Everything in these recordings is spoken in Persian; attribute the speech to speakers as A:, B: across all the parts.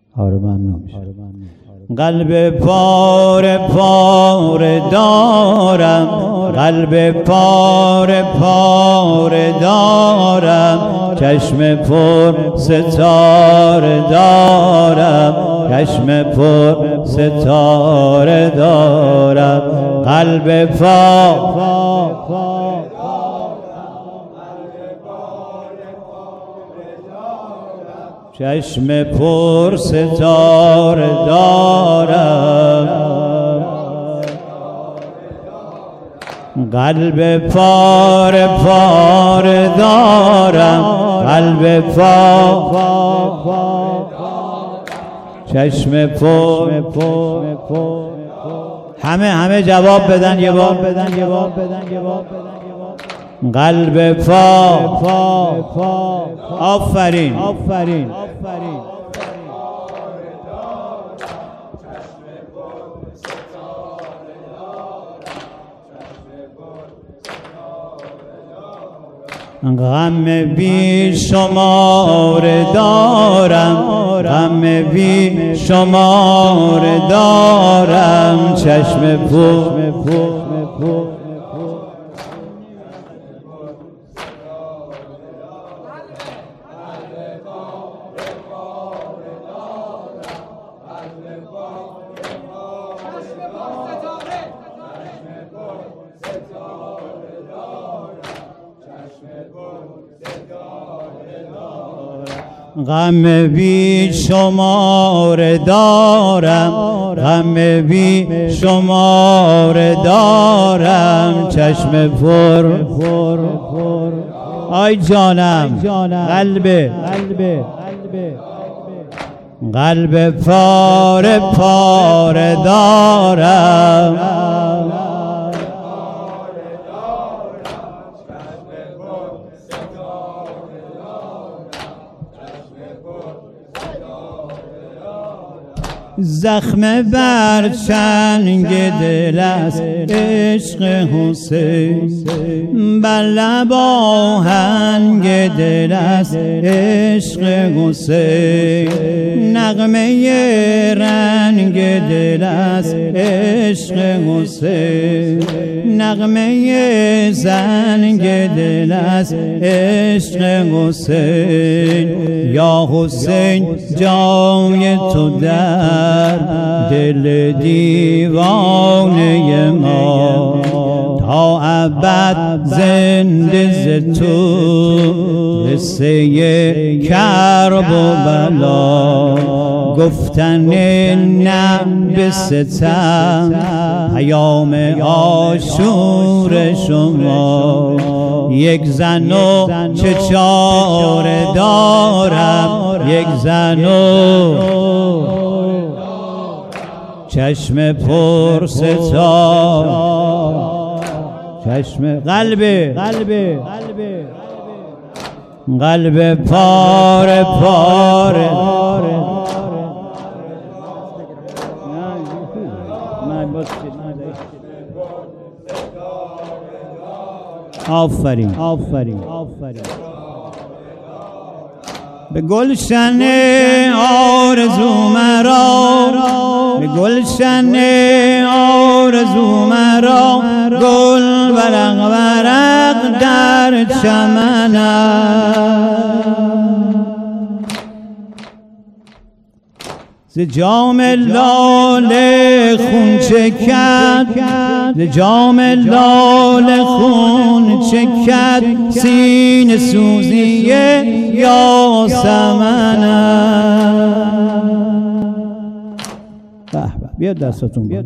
A: آره ممنون میشه. قلب پاره پاره دارم، قلب پاره پاره دارم، چشم پر ستاره دارم، چشم پر ستاره دارم، قلب چشم پر ستاره دارم، قلب پاره پاره دارم، قلب چشم پر. همه جواب بدن یه بار، قلب آفرین. غم بی شمار دارم، غم بی شمار دارم، چشم پر. غم بی شمار دارم، غم بی شمار دارم، چشم پر. آی جانم، قلب پاره پاره دارم، زخم بر چنگ دل است عشق حسین، بر لب آهنگ دل است عشق حسین، نغمه رنگ دل است عشق حسین، نغمه زنگ دل است عشق حسین. یا حسین جای تو در دل دیوانه ما، تا ابد زنده ز تو قصه کرب و بلا، گفتن نه به ستم پیام عاشور شما، یک زن و چه چاره دارم، یک زن و چشم پر ستاره، چشم قلب پاره پاره. آفرین. به گلشن آرزو مرا، به گلشن آرزو مرا، گل ورق ورق در چمنم، ز جام لاله خون چکد، ز جام لاله خون چکد، سینه سوزی یاسمنم. به بیاد دستاتون بیاد.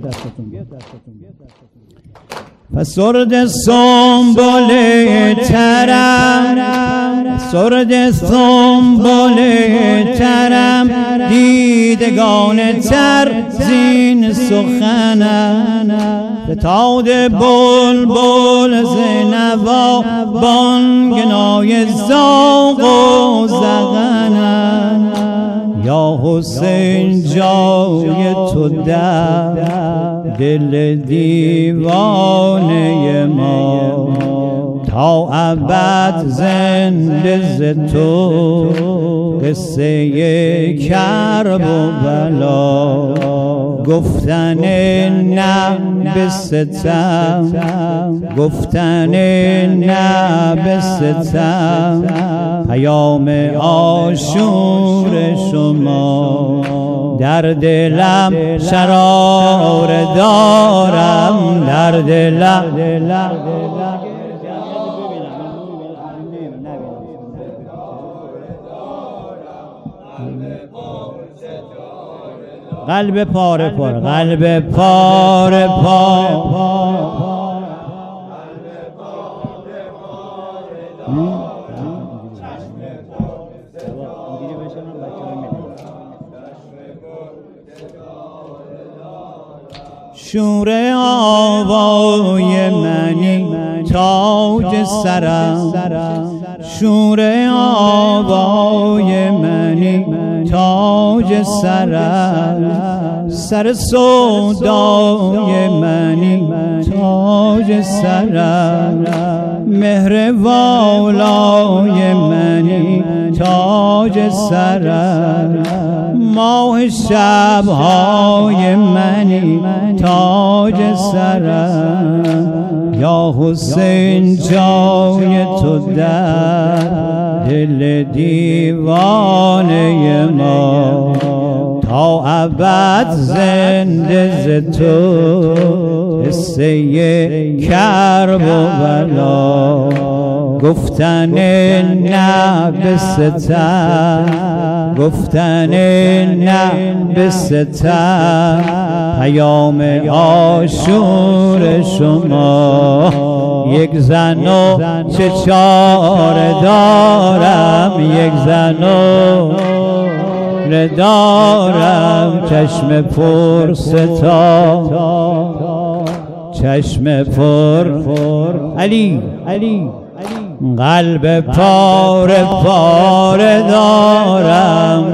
A: فسرد سنبل ترم، فسرد سنبل ترم، دیدگان تر زین سخنم، فتاد بلبل ز نوا، بانگنای زاغ و زغنم. یا حسین جای تو در دل دیوانه ما، تا ابد زنده ز تو، قصه کرب و بلا گفتن نه به ستم، گفتن نه به ستم، پیام عاشور شما در دلم شرار دارم، در دلم قلب پاره پاره، قلب پاره پاره، شور آوای منی تاج سرم، شور آوای منی تاج سرم، سر سودای منی تاج سرم، مهر والای منی تاج سرم، ماه شبهای منی تاج سرم، یا حسین جای تو در دل دیوانه ما، تا ابد زنده ز تو، قصه کرب و بلا گفتن نه به ستم، گفتن نه به ستم، پیام عاشور شما یک زن و چه چاره دارم، یک زن و دارم، چشم پر ستا، چشم پر علی علی، قلب پاره پاره دارم،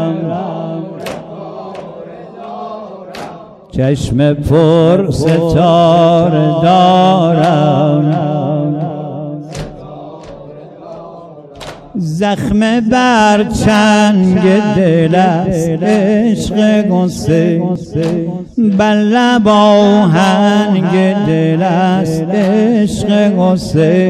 A: چشم پر ستاره دارم، زخم بر چنگ دل است عشق غصه، بر لب آهنگ دل است عشق غصه،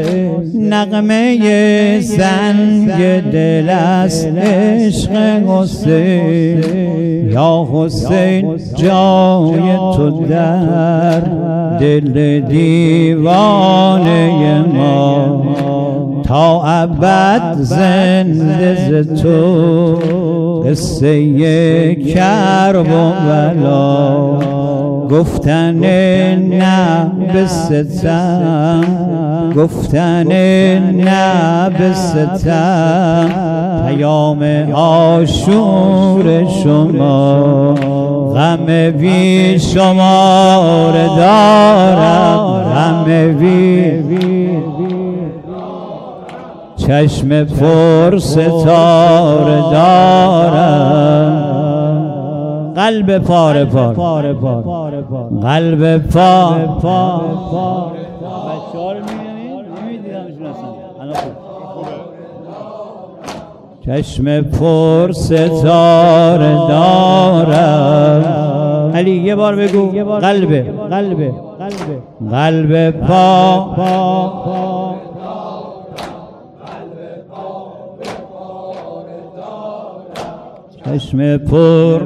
A: نغمه سنگ دل است عشق غصه، یا حسین جای تو در دل دیوانه ما، تا ابد زنده ز تو، قصه کرب و بلا گفتن نه به ستم، گفتن نه به ستم، پیام عاشور شما غم بی شمار دارم، غم بی چشم پر ستاره دارم، قلب پاره پاره، قلب پاره پاره. چشم پر ستاره دارم، علی یه بار بگو، قلب قلب قلب پا چشم پر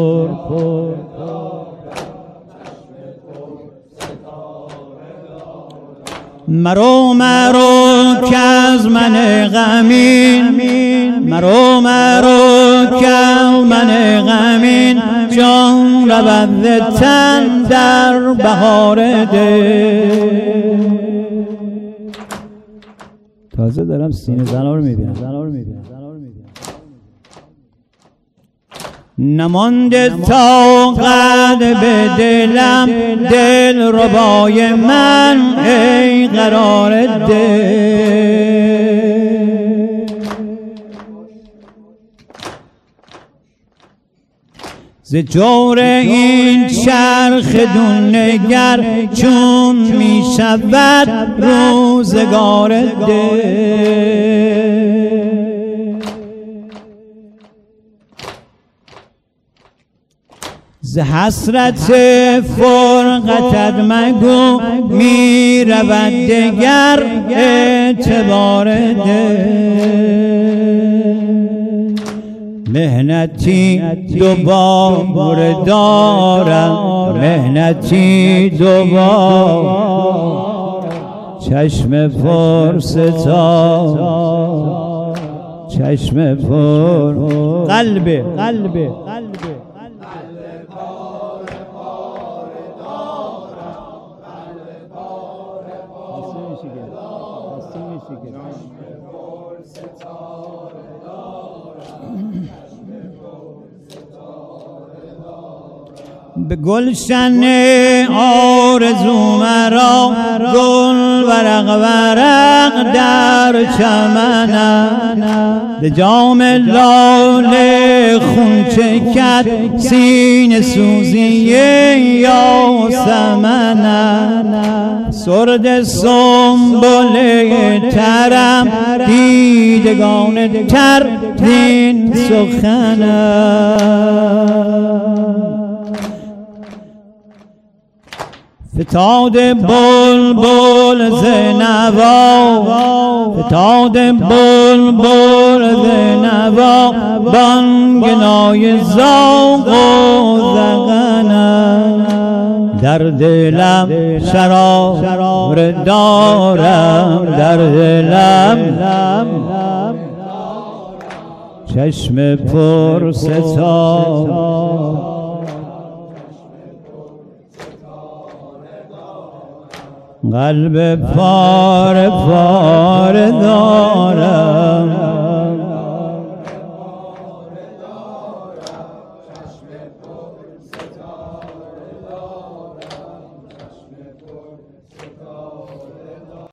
A: مرو که از من غمین، مرو که از من غمین، جان رود تن در بهار دل. تازه دارم سینه زنا رو میبینم، نمانده طاقت به دلم، دل ربای من ای قرار دل. ز جور این چرخ دون نگر چون می شود روزگار دل. ز حسرت فرقتت مگو می رود دگر اعتبار دل. مهنتی دوباره دارم، مهنتی دوباره، چشم پر ستاره، چشم پر قلبه قلبه قلبه به گلشن آرزو مرا گل ورق ورق در چمنم، به جام لاله خون چکد سینه سوزی یاسمنم. سرد سنبله ترم دیدگان تر دین سخنم. فتاد بلبل ز نوا، فتاد بلبل ز نوا، بانگنای زاغ و زغنم. در دلم شرار دارم، در دلم چشم پر ستاره، قلب پاره پاره دارم.